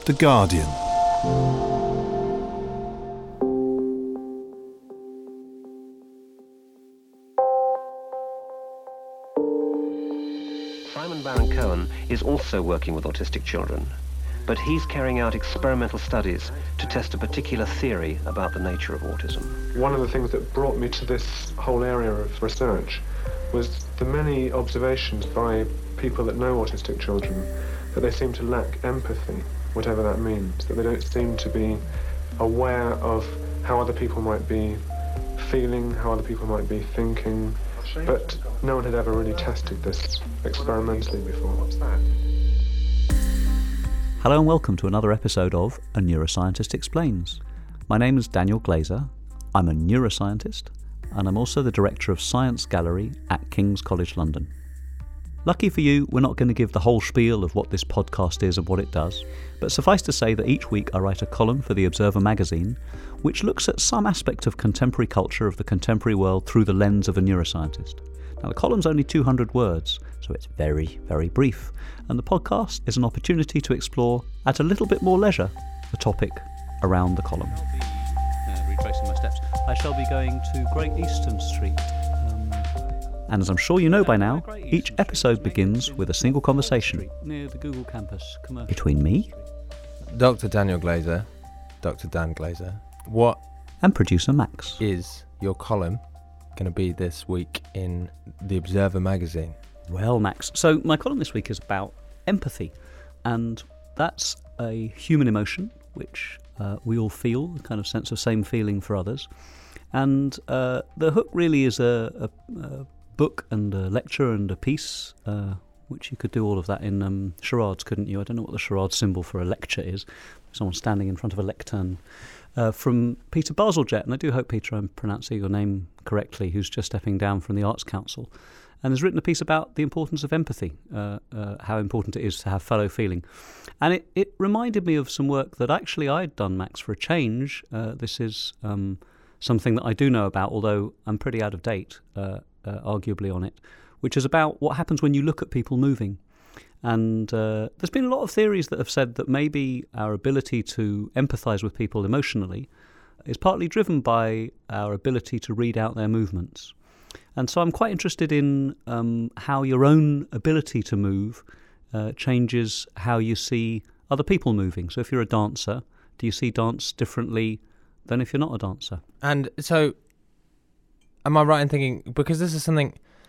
The Guardian. Simon Baron-Cohen is also working with autistic children, but he's carrying out experimental studies to test a particular theory about the nature of autism. One of the things that brought me to this whole area of research was the many observations by people that know autistic children that they seem to lack empathy, whatever that means, that they don't seem to be aware of how other people might be feeling, how other people might be thinking, but no one had ever really tested this experimentally before. What's that? Hello and welcome to another episode of A Neuroscientist Explains. My name is Daniel Glaser. I'm a neuroscientist and I'm also the director of Science Gallery at King's College London. Lucky for you, we're not going to give the whole spiel of what this podcast is and what it does, but suffice to say that each week I write a column for the Observer magazine which looks at some aspect of contemporary culture of the contemporary world through the lens of a neuroscientist. Now the column's only 200 words, so it's very, very brief, and the podcast is an opportunity to explore at a little bit more leisure the topic around the column. Retracing my steps, I shall be going to Great Eastern Street. And as I'm sure you know by now, each episode begins with a single conversation near the Google campus between me, Dr. Daniel Glaser, Dr. Dan Glaser. What and producer Max. Is your column going to be this week in the Observer magazine? Well, Max, so my column this week is about empathy, and that's a human emotion which we all feel, a kind of sense of same feeling for others. And the hook really is a book and a lecture and a piece, which you could do all of that in charades, couldn't you? I don't know what the charade symbol for a lecture is. Someone standing in front of a lectern. From Peter Bazalgette, and I do hope, Peter, I'm pronouncing your name correctly, who's just stepping down from the Arts Council, and has written a piece about the importance of empathy, how important it is to have fellow feeling. And it reminded me of some work that actually I'd done, Max, for a change. This is something that I do know about, although I'm pretty out of date, arguably, on it, which is about what happens when you look at people moving. And there's been a lot of theories that have said that maybe our ability to empathise with people emotionally is partly driven by our ability to read out their movements. And so I'm quite interested in how your own ability to move changes how you see other people moving. So if you're a dancer, do you see dance differently than if you're not a dancer? And so, am I right in thinking, because this is something,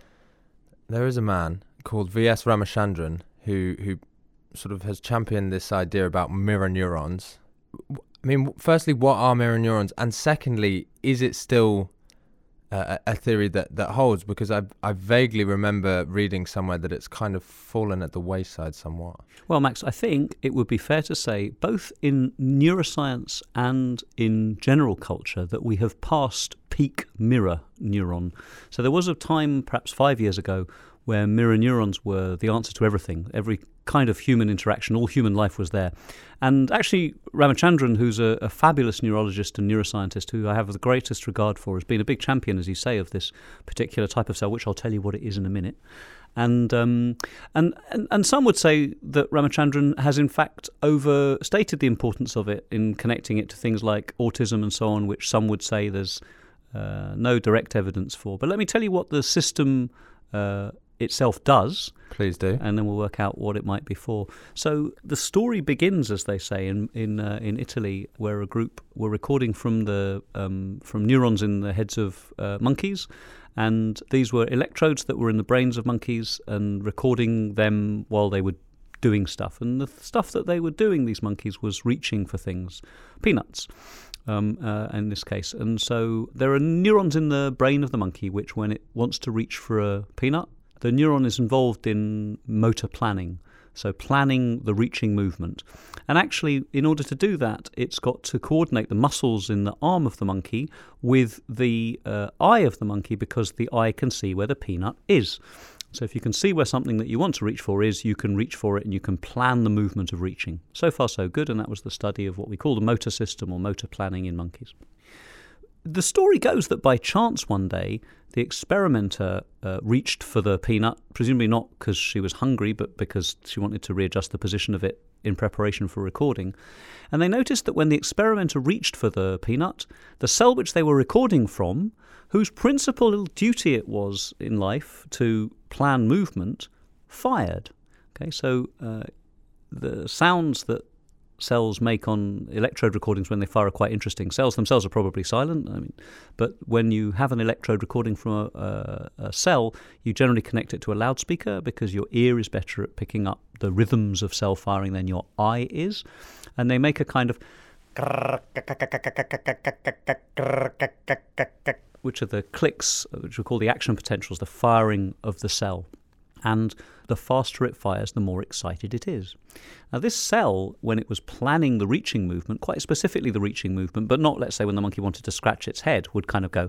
there is a man called V.S. Ramachandran who sort of has championed this idea about mirror neurons. I mean, firstly, what are mirror neurons? And secondly, is it still a theory that holds? Because I vaguely remember reading somewhere that it's kind of fallen at the wayside somewhat. Well, Max, I think it would be fair to say, both in neuroscience and in general culture, that we have passed peak mirror neuron. So there was a time, perhaps 5 years ago, where mirror neurons were the answer to everything. Every kind of human interaction, all human life was there. And actually, Ramachandran, who's a fabulous neurologist and neuroscientist who I have the greatest regard for, has been a big champion, as you say, of this particular type of cell, which I'll tell you what it is in a minute. And some would say that Ramachandran has in fact overstated the importance of it in connecting it to things like autism and so on, which some would say there's no direct evidence for. But let me tell you what the system itself does. Please do. And then we'll work out what it might be for. So the story begins, as they say, in Italy, where a group were recording from neurons in the heads of monkeys, and these were electrodes that were in the brains of monkeys and recording them while they were doing stuff. And the stuff that they were doing, these monkeys, was reaching for things, peanuts. In this case. And so there are neurons in the brain of the monkey which, when it wants to reach for a peanut, the neuron is involved in motor planning, so planning the reaching movement. And actually, in order to do that, it's got to coordinate the muscles in the arm of the monkey with the eye of the monkey, because the eye can see where the peanut is. So if you can see where something that you want to reach for is, you can reach for it and you can plan the movement of reaching. So far so good, and that was the study of what we call the motor system or motor planning in monkeys. The story goes that by chance one day, the experimenter reached for the peanut, presumably not because she was hungry, but because she wanted to readjust the position of it in preparation for recording. And they noticed that when the experimenter reached for the peanut, the cell which they were recording from, whose principal duty it was in life to plan movement, fired. Okay, so the sounds that cells make on electrode recordings when they fire are quite interesting. Cells themselves are probably silent, but when you have an electrode recording from a cell, you generally connect it to a loudspeaker because your ear is better at picking up the rhythms of cell firing than your eye is. And they make a kind of which are the clicks, which we call the action potentials, the firing of the cell. And the faster it fires, the more excited it is. Now, this cell, when it was planning the reaching movement, quite specifically the reaching movement, but not, let's say, when the monkey wanted to scratch its head, would kind of go,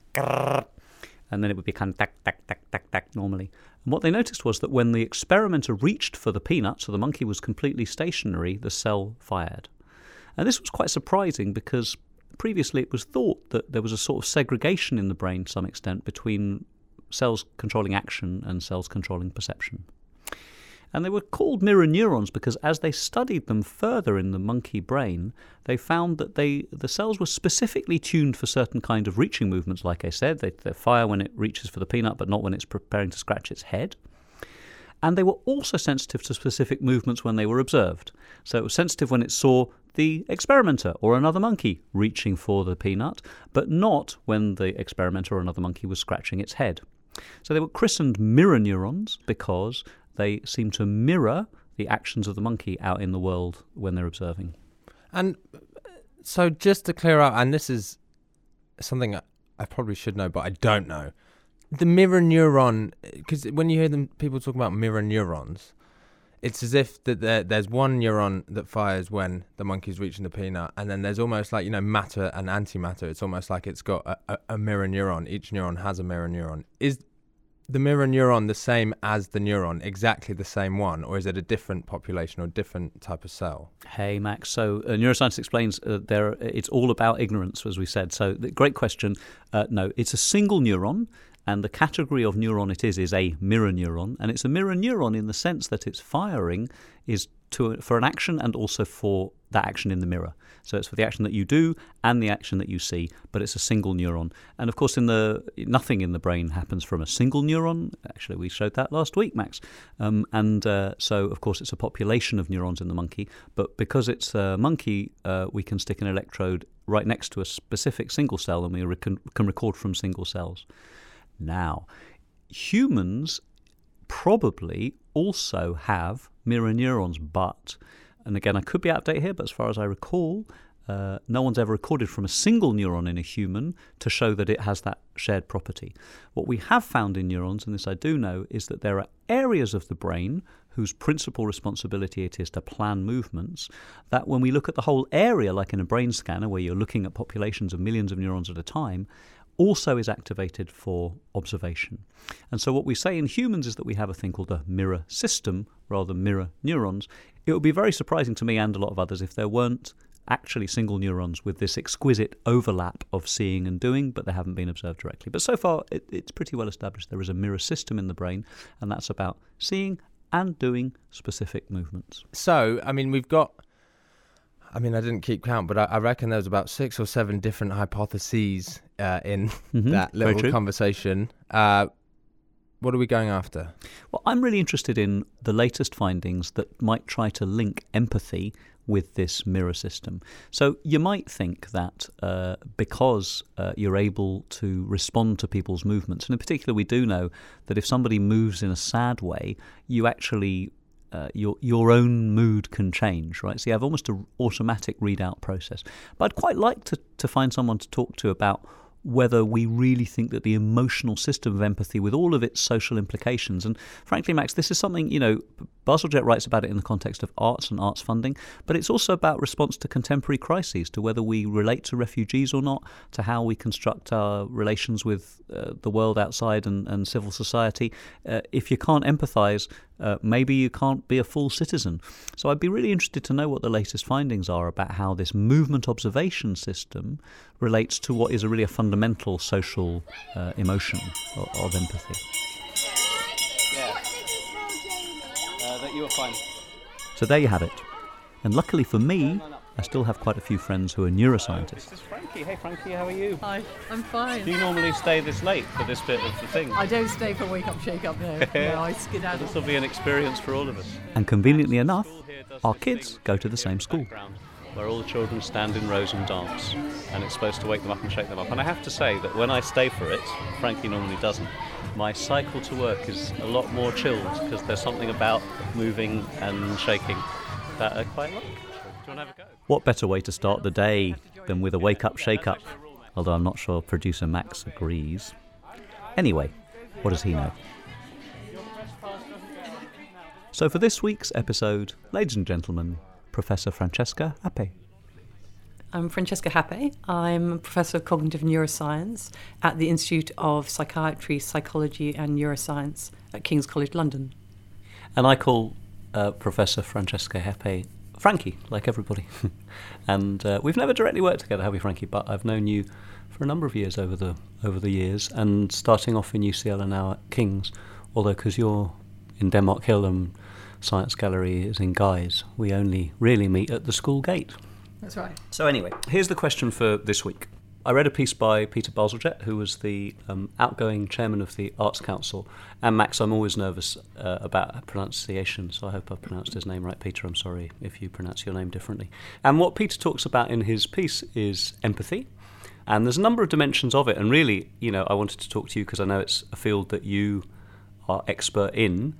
and then it would be kind of tack, tack, tack, tack, tack normally. And what they noticed was that when the experimenter reached for the peanut, so the monkey was completely stationary, the cell fired. And this was quite surprising because previously it was thought that there was a sort of segregation in the brain to some extent between cells controlling action and cells controlling perception. And they were called mirror neurons because as they studied them further in the monkey brain, they found that the cells were specifically tuned for certain kind of reaching movements, like I said. They fire when it reaches for the peanut, but not when it's preparing to scratch its head. And they were also sensitive to specific movements when they were observed. So it was sensitive when it saw the experimenter or another monkey reaching for the peanut, but not when the experimenter or another monkey was scratching its head. So they were christened mirror neurons because they seem to mirror the actions of the monkey out in the world when they're observing. And so just to clear out, and this is something I probably should know, but I don't know. The mirror neuron, because when you hear people talk about mirror neurons, it's as if that there's one neuron that fires when the monkey's reaching the peanut, and then there's almost like, matter and antimatter. It's almost like it's got a mirror neuron. Each neuron has a mirror neuron. Is the mirror neuron the same as the neuron, exactly the same one, or is it a different population or different type of cell? Hey, Max. So neuroscience explains it's all about ignorance, as we said. So great question. No, it's a single neuron. And the category of neuron it is a mirror neuron. And it's a mirror neuron in the sense that its firing is for an action and also for that action in the mirror. So it's for the action that you do and the action that you see, but it's a single neuron. And of course, nothing in the brain happens from a single neuron. Actually, we showed that last week, Max. So, of course, it's a population of neurons in the monkey. But because it's a monkey, we can stick an electrode right next to a specific single cell, and we can record from single cells. Now, humans probably also have mirror neurons, and again, I could be out of date here, but as far as I recall, no one's ever recorded from a single neuron in a human to show that it has that shared property. What we have found in neurons, and this I do know, is that there are areas of the brain whose principal responsibility it is to plan movements, that when we look at the whole area, like in a brain scanner where you're looking at populations of millions of neurons at a time, also is activated for observation. And so what we say in humans is that we have a thing called a mirror system rather than mirror neurons. It would be very surprising to me and a lot of others if there weren't actually single neurons with this exquisite overlap of seeing and doing, but they haven't been observed directly. But so far, it's pretty well established there is a mirror system in the brain, and that's about seeing and doing specific movements. So, I didn't keep count, but I reckon there was about 6 or 7 different hypotheses in that little conversation. What are we going after? Well, I'm really interested in the latest findings that might try to link empathy with this mirror system. So you might think that because you're able to respond to people's movements, and in particular we do know that if somebody moves in a sad way, you actually your own mood can change, right? So you have almost an automatic readout process. But I'd quite like to find someone to talk to about whether we really think that the emotional system of empathy with all of its social implications, and frankly, Max, this is something, Bazalgette writes about it in the context of arts and arts funding, but it's also about response to contemporary crises, to whether we relate to refugees or not, to how we construct our relations with the world outside and civil society. If you can't empathise, maybe you can't be a full citizen. So I'd be really interested to know what the latest findings are about how this movement observation system relates to what is really a fundamental social emotion of empathy. Yeah. That you were fine. So there you have it. And luckily for me, I still have quite a few friends who are neuroscientists. This is Frankie. Hey Frankie, how are you? Hi, I'm fine. Do you normally stay this late for this bit of the thing? I don't stay for Wake Up Shake Up, no. No, I skedaddle. This will be an experience for all of us. And conveniently enough, our kids go to the same school. Where all the children stand in rows and dance, and it's supposed to wake them up and shake them up. And I have to say that when I stay for it, Frankie normally doesn't, my cycle to work is a lot more chilled because there's something about moving and shaking that I quite like. Do you want to have a go? What better way to start the day than with a wake-up shake-up? Although I'm not sure producer Max agrees. Anyway, what does he know? So for this week's episode, ladies and gentlemen, Professor Francesca Happe. I'm Francesca Happe. I'm a Professor of Cognitive Neuroscience at the Institute of Psychiatry, Psychology and Neuroscience at King's College London. And I call Professor Francesca Happe Frankie, like everybody. And we've never directly worked together, have we, Frankie? But I've known you for a number of years over the years, and starting off in UCL and now at King's, although because you're in Denmark Hill and Science Gallery is in Guy's, we only really meet at the school gate. That's right. So anyway, here's the question for this week. I read a piece by Peter Bazalgette, who was the outgoing chairman of the Arts Council. And Max, I'm always nervous about pronunciation, so I hope I've pronounced his name right. Peter, I'm sorry if you pronounce your name differently. And what Peter talks about in his piece is empathy. And there's a number of dimensions of it. And really, I wanted to talk to you because I know it's a field that you are expert in.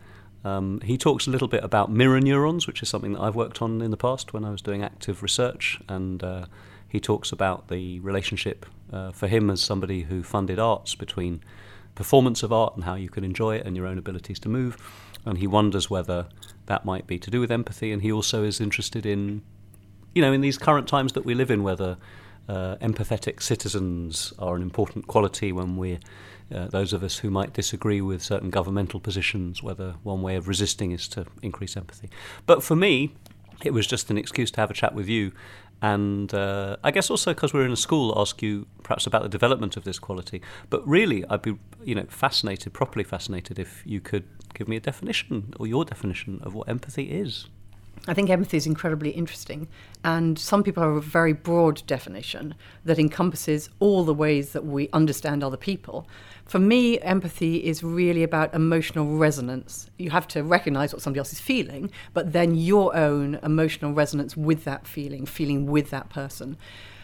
He talks a little bit about mirror neurons, which is something that I've worked on in the past when I was doing active research, and he talks about the relationship for him as somebody who funded arts between performance of art and how you can enjoy it and your own abilities to move, and he wonders whether that might be to do with empathy. And he also is interested in, in these current times that we live in, whether empathetic citizens are an important quality when we're those of us who might disagree with certain governmental positions, whether one way of resisting is to increase empathy. But for me, it was just an excuse to have a chat with you, and I guess also because we're in a school, ask you perhaps about the development of this quality. But really, I'd be properly fascinated if you could give me a definition, or your definition of what empathy is. I think empathy is incredibly interesting, and some people have a very broad definition that encompasses all the ways that we understand other people. For me, empathy is really about emotional resonance. You have to recognise what somebody else is feeling, but then your own emotional resonance with that feeling with that person.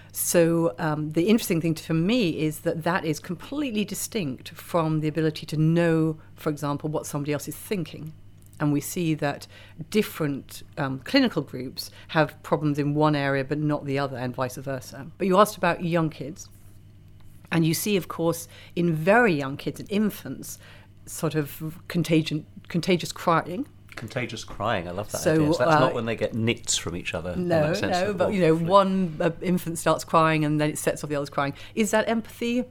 So the interesting thing for me is that is completely distinct from the ability to know, for example, what somebody else is thinking. And we see that different clinical groups have problems in one area but not the other, and vice versa. But you asked about young kids. And you see, of course, in very young kids and infants, sort of contagious crying. Contagious crying, I love that so, idea. So that's not when they get nits from each other. No, but one infant starts crying and then it sets off the others crying. Is that empathy?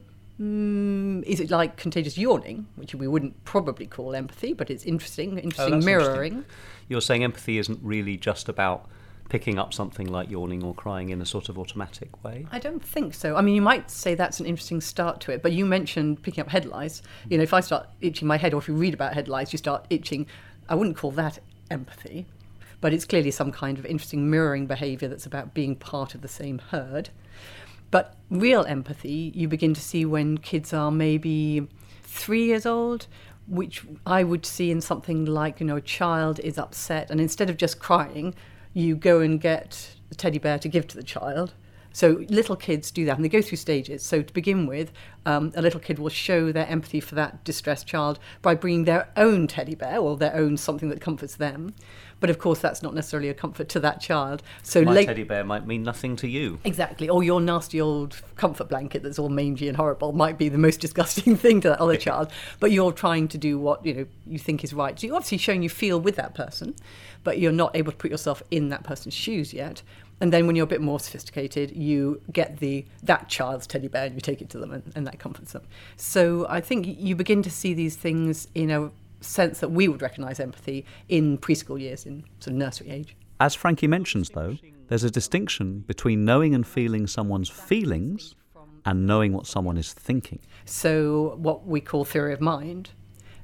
Is it like contagious yawning, which we wouldn't probably call empathy, but it's interesting mirroring. Interesting. You're saying empathy isn't really just about picking up something like yawning or crying in a sort of automatic way? I don't think so. I mean, you might say that's an interesting start to it, but you mentioned picking up head lice. If I start itching my head, or if you read about head lice, you start itching, I wouldn't call that empathy, but it's clearly some kind of interesting mirroring behaviour that's about being part of the same herd. But real empathy, you begin to see when kids are maybe 3 years old, which I would see in something like, a child is upset, and instead of just crying, you go and get the teddy bear to give to the child. So little kids do that, and they go through stages. So to begin with, a little kid will show their empathy for that distressed child by bringing their own teddy bear or their own something that comforts them. But of course, that's not necessarily a comfort to that child. So my teddy bear might mean nothing to you. Exactly. Or your nasty old comfort blanket that's all mangy and horrible might be the most disgusting thing to that other child. But you're trying to do what you think is right. So you're obviously showing you feel with that person, but you're not able to put yourself in that person's shoes yet. And then when you're a bit more sophisticated, you get that child's teddy bear and you take it to them, and that comforts them. So I think you begin to see these things in a sense that we would recognise empathy in preschool years, in sort of nursery age. As Frankie mentions, though, there's a distinction between knowing and feeling someone's feelings and knowing what someone is thinking. So what we call theory of mind,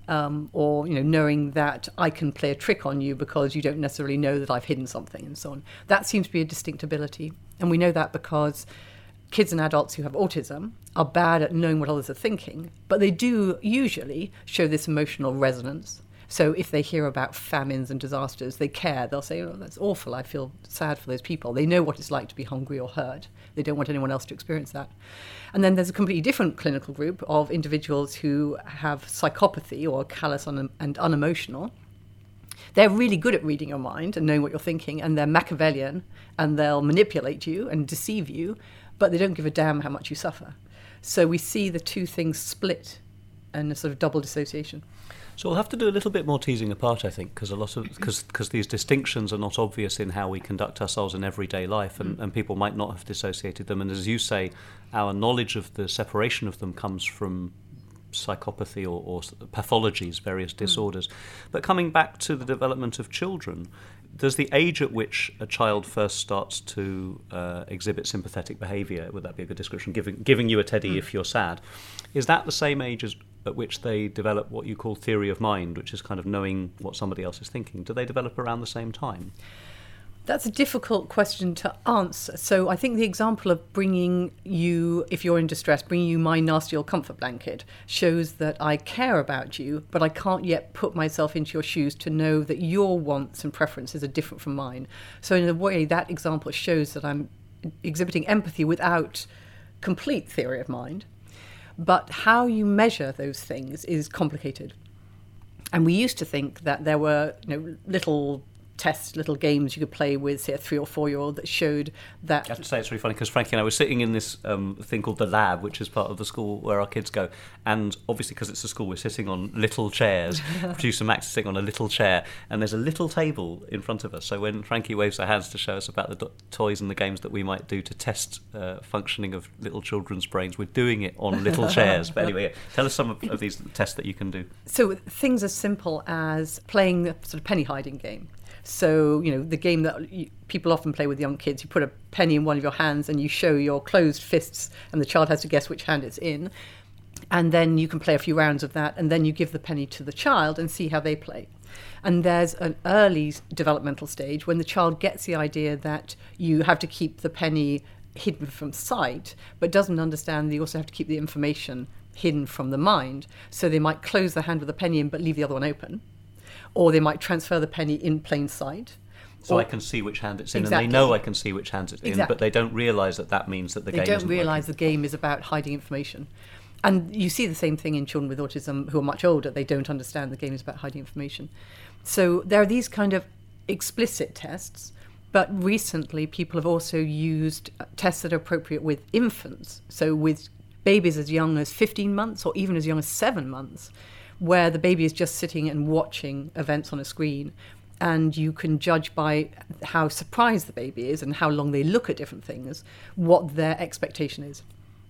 or knowing that I can play a trick on you because you don't necessarily know that I've hidden something, and so on. That seems to be a distinct ability, and we know that because kids and adults who have autism are bad at knowing what others are thinking, but they do usually show this emotional resonance. So if they hear about famines and disasters, they care. They'll say, "Oh, that's awful. I feel sad for those people." They know what it's like to be hungry or hurt. They don't want anyone else to experience that. And then there's a completely different clinical group of individuals who have psychopathy or callous and unemotional. They're really good at reading your mind and knowing what you're thinking, and they're Machiavellian, and they'll manipulate you and deceive you, but they don't give a damn how much you suffer. So we see the two things split and a sort of double dissociation. So we'll have to do a little bit more teasing apart, I think, because these distinctions are not obvious in how we conduct ourselves in everyday life, and people might not have dissociated them. And as you say, our knowledge of the separation of them comes from psychopathy or pathologies, various disorders. But coming back to the development of children, does the age at which a child first starts to exhibit sympathetic behaviour, would that be a good description, giving you a teddy if you're sad, is that the same age at which they develop what you call theory of mind, which is kind of knowing what somebody else is thinking? Do they develop around the same time? That's a difficult question to answer. So I think the example of bringing you, if you're in distress, bringing you my nasty old comfort blanket shows that I care about you, but I can't yet put myself into your shoes to know that your wants and preferences are different from mine. So in a way, that example shows that I'm exhibiting empathy without complete theory of mind. But how you measure those things is complicated. And we used to think that there were little tests, little games you could play with, say, a 3 or 4 year old that showed that. I have to say it's really funny because Frankie and I were sitting in this thing called the lab, which is part of the school where our kids go, and obviously because it's a school we're sitting on little chairs. Producer Max is sitting on a little chair, and there's a little table in front of us, so when Frankie waves her hands to show us about the toys and the games that we might do to test functioning of little children's brains, we're doing it on little chairs. But anyway, tell us some of these tests that you can do. So things as simple as playing the sort of penny hiding game. So, the game that people often play with young kids, you put a penny in one of your hands and you show your closed fists and the child has to guess which hand it's in. And then you can play a few rounds of that, and then you give the penny to the child and see how they play. And there's an early developmental stage when the child gets the idea that you have to keep the penny hidden from sight, but doesn't understand that you also have to keep the information hidden from the mind. So they might close the hand with the penny in but leave the other one open. Or they might transfer the penny in plain sight. So I can see which hand it's in, Exactly. and they know I can see which hand it's in, but they don't realise that means that the game isn't They don't realise working. the game is about hiding information. And you see the same thing in children with autism who are much older. They don't understand the game is about hiding information. So there are these kind of explicit tests, but recently people have also used tests that are appropriate with infants. So with babies as young as 15 months or even as young as 7 months, where the baby is just sitting and watching events on a screen, and you can judge by how surprised the baby is and how long they look at different things, what their expectation is.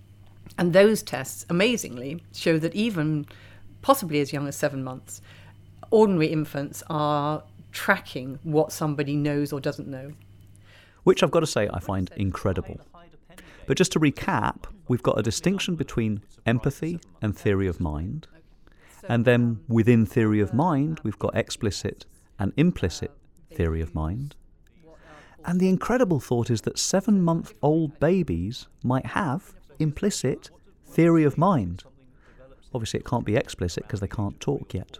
And those tests, amazingly, show that even possibly as young as 7 months, ordinary infants are tracking what somebody knows or doesn't know. Which I've got to say I find incredible. But just to recap, we've got a distinction between empathy and theory of mind. And then within theory of mind, we've got explicit and implicit theory of mind. And the incredible thought is that 7-month-old babies might have implicit theory of mind. Obviously, it can't be explicit because they can't talk yet.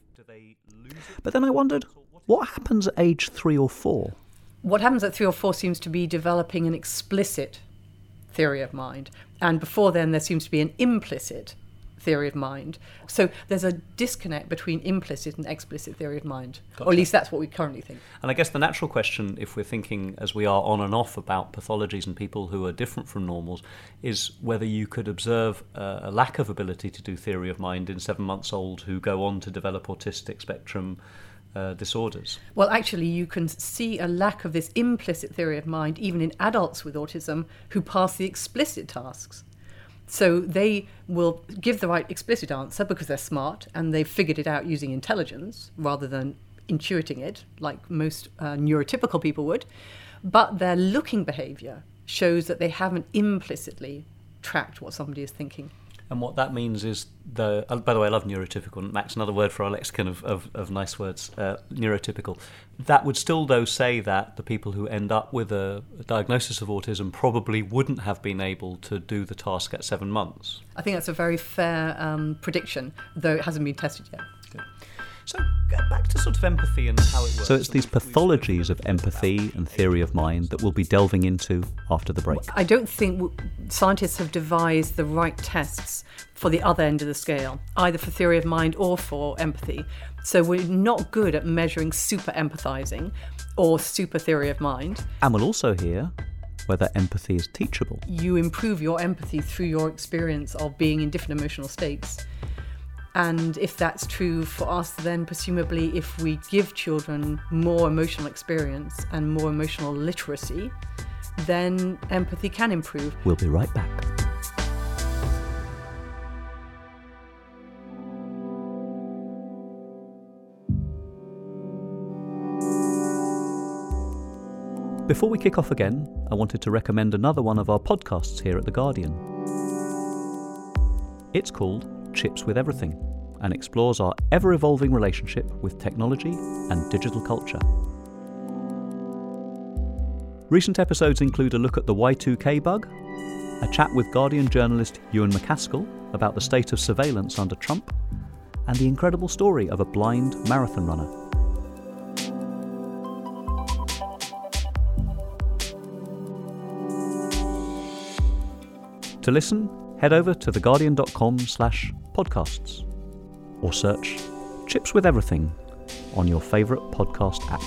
But then I wondered, what happens at age 3 or 4? What happens at 3 or 4 seems to be developing an explicit theory of mind. And before then, there seems to be an implicit theory of mind. So there's a disconnect between implicit and explicit theory of mind. Gotcha. Or at least that's what we currently think. And I guess the natural question, if we're thinking as we are on and off about pathologies and people who are different from normals, is whether you could observe a lack of ability to do theory of mind in 7 months old who go on to develop autistic spectrum disorders. Well, actually, you can see a lack of this implicit theory of mind even in adults with autism who pass the explicit tasks. So they will give the right explicit answer because they're smart and they've figured it out using intelligence rather than intuiting it like most neurotypical people would. But their looking behaviour shows that they haven't implicitly tracked what somebody is thinking. And what that means is by the way, I love neurotypical. Max, another word for our lexicon of nice words, neurotypical. That would still, though, say that the people who end up with a diagnosis of autism probably wouldn't have been able to do the task at 7 months. I think that's a very fair prediction, though it hasn't been tested yet. Good. So back to sort of empathy and how it works. So it's these pathologies of empathy and theory of mind that we'll be delving into after the break. I don't think scientists have devised the right tests for the other end of the scale, either for theory of mind or for empathy. So we're not good at measuring super empathizing or super theory of mind. And we'll also hear whether empathy is teachable. You improve your empathy through your experience of being in different emotional states. And if that's true for us, then presumably if we give children more emotional experience and more emotional literacy, then empathy can improve. We'll be right back. Before we kick off again, I wanted to recommend another one of our podcasts here at The Guardian. It's called Chips with Everything and explores our ever-evolving relationship with technology and digital culture. Recent episodes include a look at the Y2K bug, a chat with Guardian journalist Ewan MacAskill about the state of surveillance under Trump, and the incredible story of a blind marathon runner. To listen, head over to theguardian.com/podcasts or search Chips with Everything on your favourite podcast app.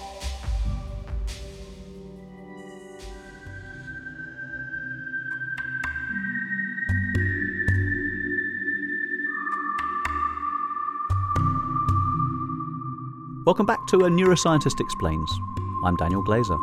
Welcome back to A Neuroscientist Explains. I'm Daniel Glazer.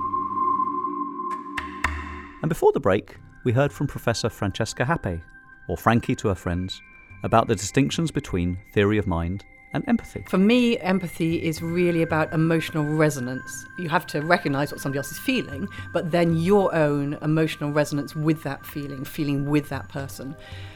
And before the break, we heard from Professor Francesca Happe, or Frankie to her friends, about the distinctions between theory of mind and empathy. For me, empathy is really about emotional resonance. You have to recognise what somebody else is feeling, but then your own emotional resonance with that feeling with that person.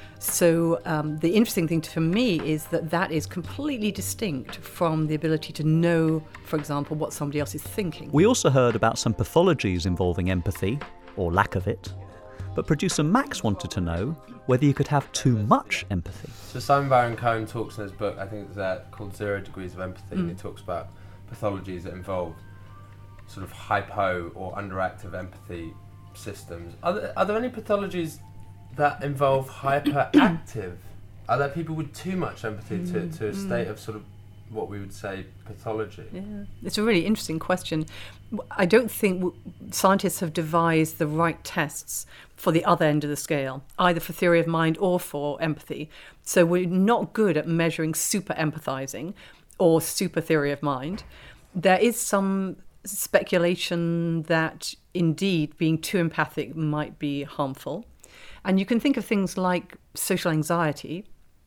So the interesting thing for me is that is completely distinct from the ability to know, for example, what somebody else is thinking. We also heard about some pathologies involving empathy, or lack of it, but producer Max wanted to know whether you could have too much empathy. So Simon Baron-Cohen talks in his book, I think it's called 0 Degrees of Empathy, and he talks about pathologies that involve sort of hypo or underactive empathy systems. Are there any pathologies that involve hyperactive? Are there people with too much empathy to a state of sort of what we would say pathology? Yeah, it's a really interesting question. I don't think scientists have devised the right tests for the other end of the scale, either for theory of mind or for empathy. So we're not good at measuring super empathizing or super theory of mind. There is some speculation that indeed being too empathic might be harmful. And you can think of things like social anxiety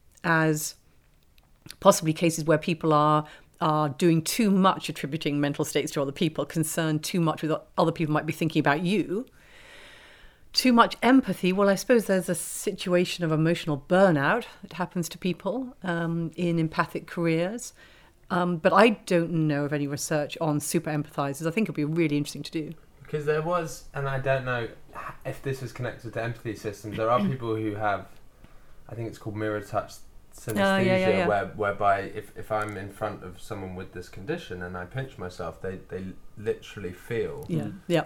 as possibly cases where people are doing too much, attributing mental states to other people, concerned too much with what other people might be thinking about you. Too much empathy, well, I suppose there's a situation of emotional burnout that happens to people in empathic careers. But I don't know of any research on super empathizers. I think it would be really interesting to do. Because there was, and I don't know if this is connected to empathy systems, there are people who have, I think it's called mirror touch synesthesia, whereby if I'm in front of someone with this condition and I pinch myself, they literally feel. Yeah.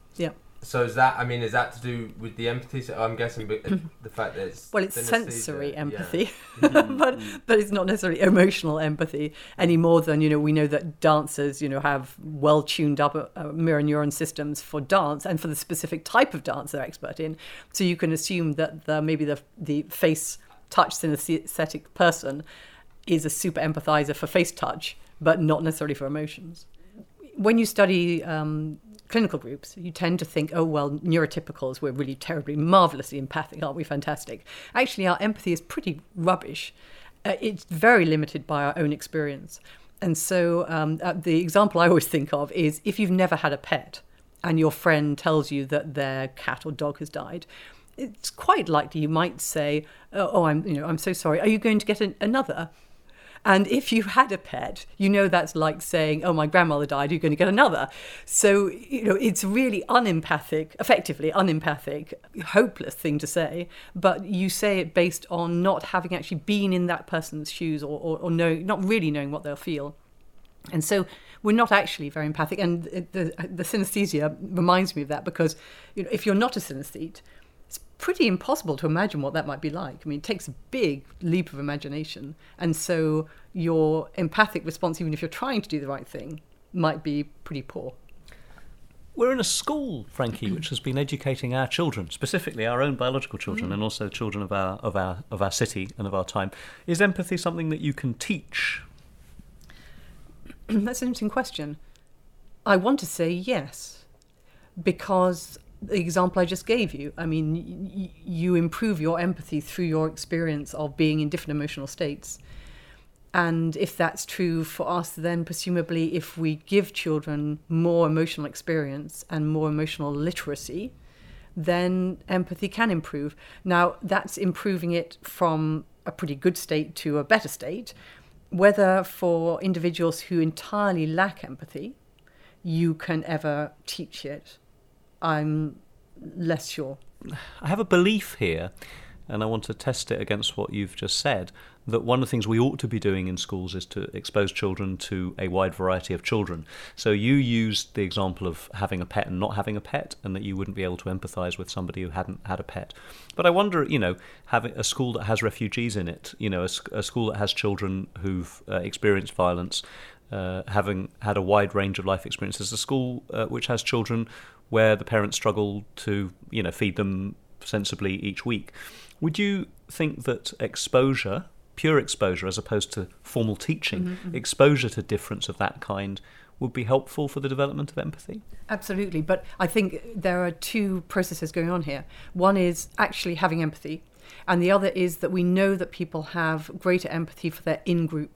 So is that to do with the empathy? So I'm guessing the fact that it's sensory empathy, but it's not necessarily emotional empathy any more than, we know that dancers, have well tuned up mirror neuron systems for dance and for the specific type of dance they're expert in. So you can assume that maybe the face touch synesthetic person is a super empathizer for face touch, but not necessarily for emotions. When you study clinical groups, you tend to think, oh, well, neurotypicals, we're really terribly, marvellously empathic, aren't we? Fantastic. Actually, our empathy is pretty rubbish. It's very limited by our own experience. And so the example I always think of is if you've never had a pet and your friend tells you that their cat or dog has died, it's quite likely you might say, "Oh, I'm so sorry. Are you going to get another?" And if you had a pet, that's like saying, "Oh, my grandmother died, you're going to get another." So, it's really effectively unempathic, hopeless thing to say, but you say it based on not having actually been in that person's shoes or not really knowing what they'll feel. And so we're not actually very empathic. And the synesthesia reminds me of that, because if you're not a synesthete, it's pretty impossible to imagine what that might be like. I mean, it takes a big leap of imagination. And so your empathic response, even if you're trying to do the right thing, might be pretty poor. We're in a school, Frankie, which has been educating our children, specifically our own biological children, and also children of our city and of our time. Is empathy something that you can teach? That's an interesting question. I want to say yes, because the example I just gave you, I mean, you improve your empathy through your experience of being in different emotional states. And if that's true for us, then presumably if we give children more emotional experience and more emotional literacy, then empathy can improve. Now, that's improving it from a pretty good state to a better state. Whether for individuals who entirely lack empathy, you can ever teach it, I'm less sure. I have a belief here, and I want to test it against what you've just said, that one of the things we ought to be doing in schools is to expose children to a wide variety of children. So you used the example of having a pet and not having a pet, and that you wouldn't be able to empathise with somebody who hadn't had a pet. But I wonder, having a school that has refugees in it, a school that has children who've experienced violence, having had a wide range of life experiences, a school which has children where the parents struggle to, feed them sensibly each week. Would you think that exposure, pure exposure as opposed to formal teaching, exposure to difference of that kind would be helpful for the development of empathy? Absolutely, but I think there are two processes going on here. One is actually having empathy, and the other is that we know that people have greater empathy for their in-group,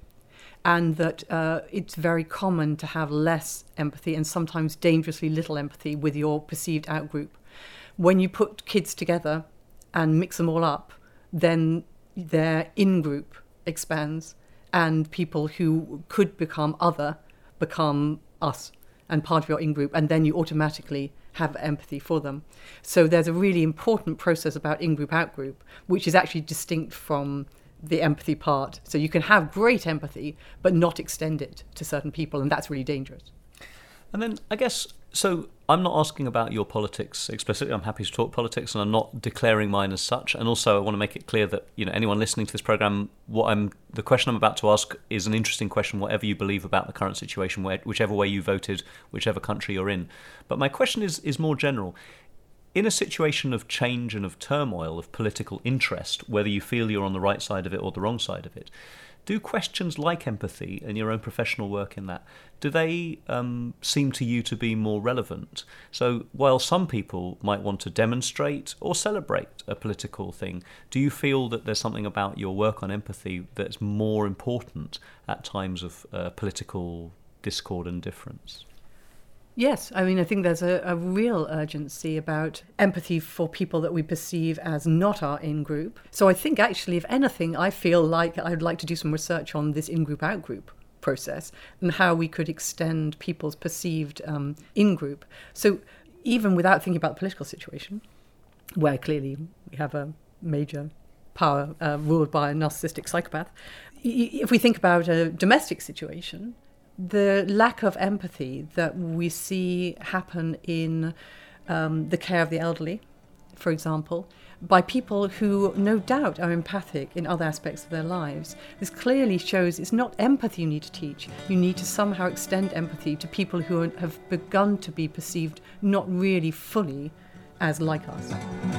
and that it's very common to have less empathy and sometimes dangerously little empathy with your perceived out-group. When you put kids together and mix them all up, then their in-group expands, and people who could become other become us and part of your in-group, and then you automatically have empathy for them. So there's a really important process about in-group, out-group, which is actually distinct from the empathy part. So you can have great empathy, but not extend it to certain people, and that's really dangerous. And then I guess, so I'm not asking about your politics explicitly. I'm happy to talk politics, and I'm not declaring mine as such. And also, I want to make it clear that anyone listening to this program, the question I'm about to ask is an interesting question, whatever you believe about the current situation, whichever way you voted, whichever country you're in. But my question is more general. In a situation of change and of turmoil, of political interest, whether you feel you're on the right side of it or the wrong side of it, do questions like empathy and your own professional work in that, do they seem to you to be more relevant? So while some people might want to demonstrate or celebrate a political thing, do you feel that there's something about your work on empathy that's more important at times of political discord and difference? Yes, I mean, I think there's a real urgency about empathy for people that we perceive as not our in-group. So I think actually, if anything, I feel like I'd like to do some research on this in-group, out-group process and how we could extend people's perceived in-group. So even without thinking about the political situation, where clearly we have a major power ruled by a narcissistic psychopath, if we think about a domestic situation, the lack of empathy that we see happen in the care of the elderly, for example, by people who no doubt are empathic in other aspects of their lives. This clearly shows it's not empathy you need to teach. You need to somehow extend empathy to people who have begun to be perceived not really fully as like us.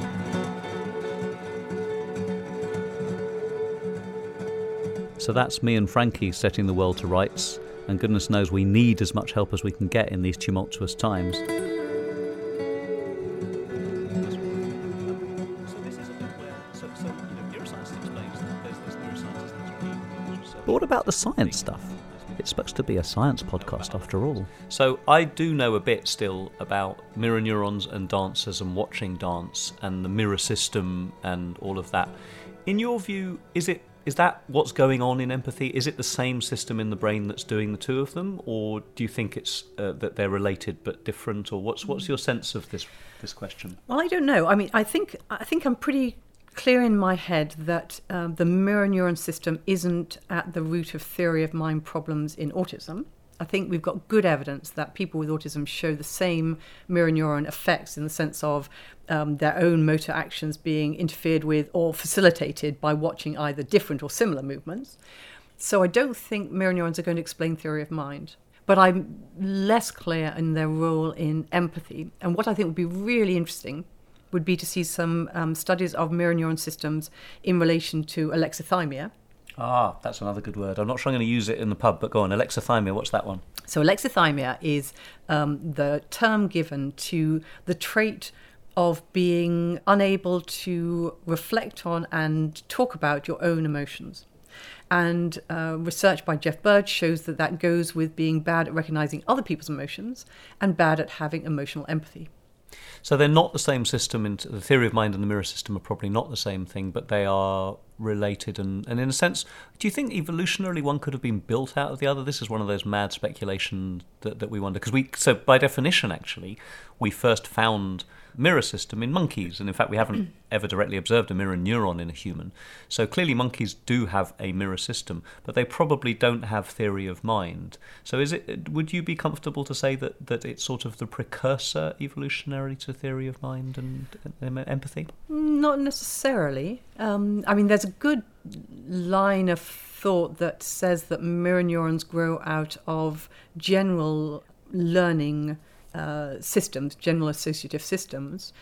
So that's me and Frankie setting the world to rights. And goodness knows we need as much help as we can get in these tumultuous times. But what about the science stuff? It's supposed to be a science podcast after all. So I do know a bit still about mirror neurons and dancers and watching dance and the mirror system and all of that. In your view, is that what's going on in empathy? Is it the same system in the brain that's doing the two of them, or do you think it's that they're related but different, or what's your sense of this question? Well, I don't know. I mean, I think I'm pretty clear in my head that the mirror neuron system isn't at the root of theory of mind problems in autism. I think we've got good evidence that people with autism show the same mirror neuron effects in the sense of their own motor actions being interfered with or facilitated by watching either different or similar movements. So I don't think mirror neurons are going to explain theory of mind. But I'm less clear in their role in empathy. And what I think would be really interesting would be to see some studies of mirror neuron systems in relation to alexithymia. Ah, that's another good word. I'm not sure I'm going to use it in the pub, but go on. Alexithymia, what's that one? So alexithymia is the term given to the trait of being unable to reflect on and talk about your own emotions. And research by Jeff Burge shows that goes with being bad at recognizing other people's emotions and bad at having emotional empathy. So they're not the same system. The theory of mind and the mirror system are probably not the same thing, but they are related. And in a sense, do you think evolutionarily one could have been built out of the other? This is one of those mad speculations that we wonder. So by definition, actually, we first found mirror system in monkeys, and in fact we haven't ever directly observed a mirror neuron in a human. So clearly monkeys do have a mirror system, but they probably don't have theory of mind. So would you be comfortable to say that it's sort of the precursor evolutionary to theory of mind and empathy? Not necessarily. I mean, there's a good line of thought that says that mirror neurons grow out of general learning systems, general associative systems.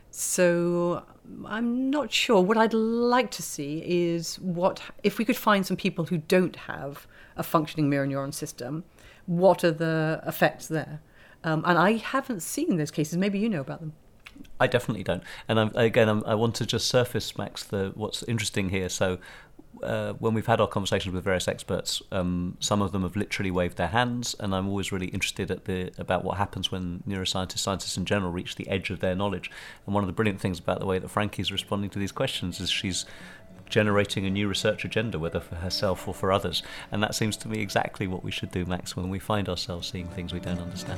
So I'm not sure. What I'd like to see is if we could find some people who don't have a functioning mirror neuron system, what are the effects there? And I haven't seen those cases. Maybe you know about them. I definitely don't. And I want to just surface, Max, what's interesting here. So when we've had our conversations with various experts, some of them have literally waved their hands, and I'm always really interested about what happens when scientists in general reach the edge of their knowledge. And one of the brilliant things about the way that Frankie's responding to these questions is she's generating a new research agenda, whether for herself or for others. And that seems to me exactly what we should do, Max, when we find ourselves seeing things we don't understand.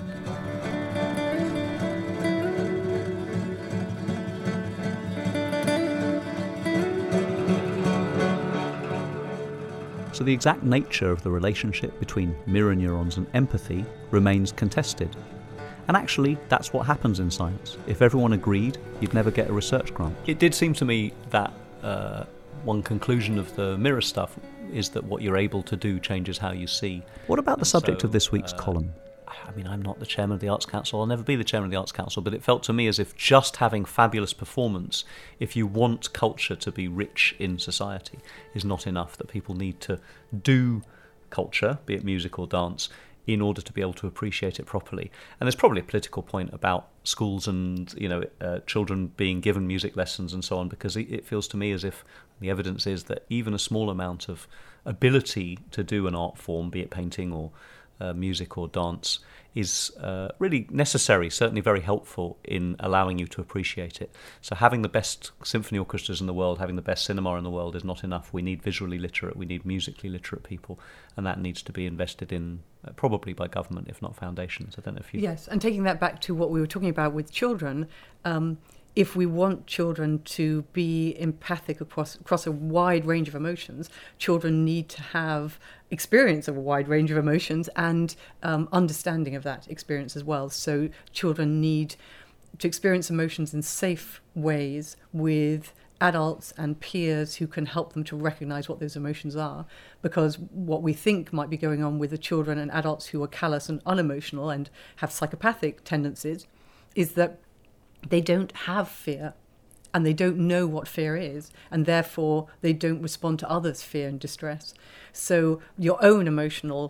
So the exact nature of the relationship between mirror neurons and empathy remains contested. And actually, that's what happens in science. If everyone agreed, you'd never get a research grant. It did seem to me that one conclusion of the mirror stuff is that what you're able to do changes how you see. What about the subject of this week's column? I mean, I'm not the chairman of the Arts Council. I'll never be the chairman of the Arts Council, but it felt to me as if just having fabulous performance, if you want culture to be rich in society, is not enough, that people need to do culture, be it music or dance, in order to be able to appreciate it properly. And there's probably a political point about schools and children being given music lessons and so on, because it feels to me as if the evidence is that even a small amount of ability to do an art form, be it painting or music or dance, is really necessary, certainly very helpful in allowing you to appreciate it. So having the best symphony orchestras in the world, having the best cinema in the world is not enough. We need visually literate, we need musically literate people, and that needs to be invested in probably by government, if not foundations. I don't know if you... Yes, and taking that back to what we were talking about with children, if we want children to be empathic across a wide range of emotions, children need to have experience of a wide range of emotions and understanding of that experience as well. So children need to experience emotions in safe ways with adults and peers who can help them to recognize what those emotions are, because what we think might be going on with the children and adults who are callous and unemotional and have psychopathic tendencies is that they don't have fear and they don't know what fear is, and therefore they don't respond to others' fear and distress. So your own emotional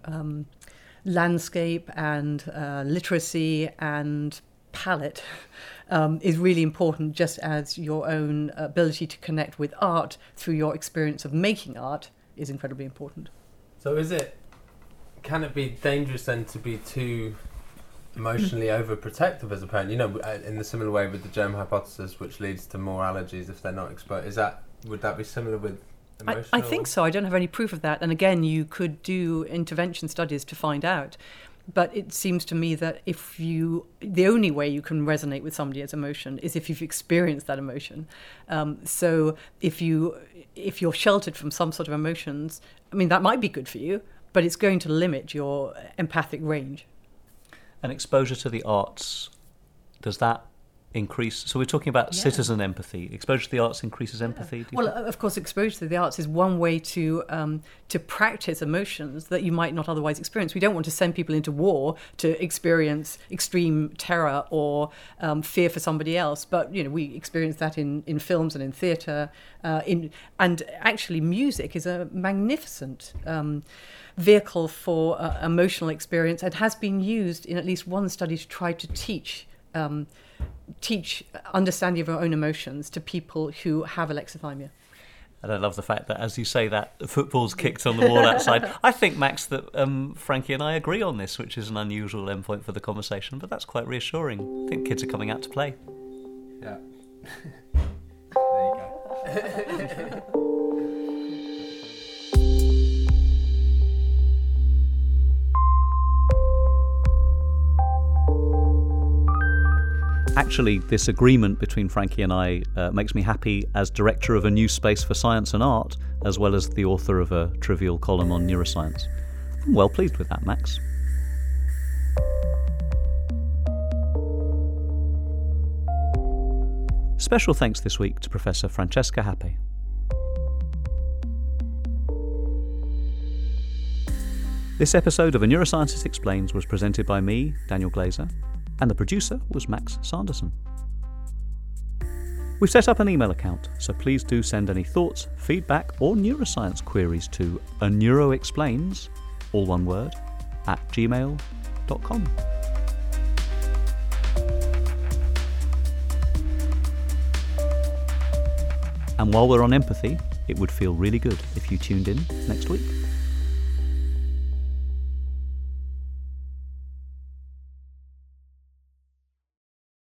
landscape and literacy and palette is really important, just as your own ability to connect with art through your experience of making art is incredibly important. So is it can it be dangerous then to be too emotionally overprotective as a parent? You know, in the similar way with the germ hypothesis, which leads to more allergies if they're not exposed. Would that be similar with emotional? I think so. I don't have any proof of that. And again, you could do intervention studies to find out. But it seems to me that the only way you can resonate with somebody's emotion is if you've experienced that emotion. So if you're sheltered from some sort of emotions, I mean, that might be good for you, but it's going to limit your empathic range. And exposure to the arts, does that increase? So we're talking about citizen empathy. Exposure to the arts increases empathy? Well, of course, exposure to the arts is one way to practice emotions that you might not otherwise experience. We don't want to send people into war to experience extreme terror or fear for somebody else, but we experience that in films and in theatre. And actually, music is a magnificent vehicle for emotional experience and has been used in at least one study to try to teach understanding of your own emotions to people who have alexithymia. And I love the fact that, as you say, that football's kicked on the wall outside. I think, Max, that Frankie and I agree on this, which is an unusual endpoint for the conversation, but that's quite reassuring. I think kids are coming out to play. Yeah. There you go. Actually, this agreement between Frankie and I makes me happy as director of a new space for science and art, as well as the author of a trivial column on neuroscience. I'm well pleased with that, Max. Special thanks this week to Professor Francesca Happe. This episode of A Neuroscientist Explains was presented by me, Daniel Glazer, and the producer was Max Sanderson. We've set up an email account, so please do send any thoughts, feedback or neuroscience queries to aneuroexplains, all one word, @gmail.com. And while we're on empathy, it would feel really good if you tuned in next week.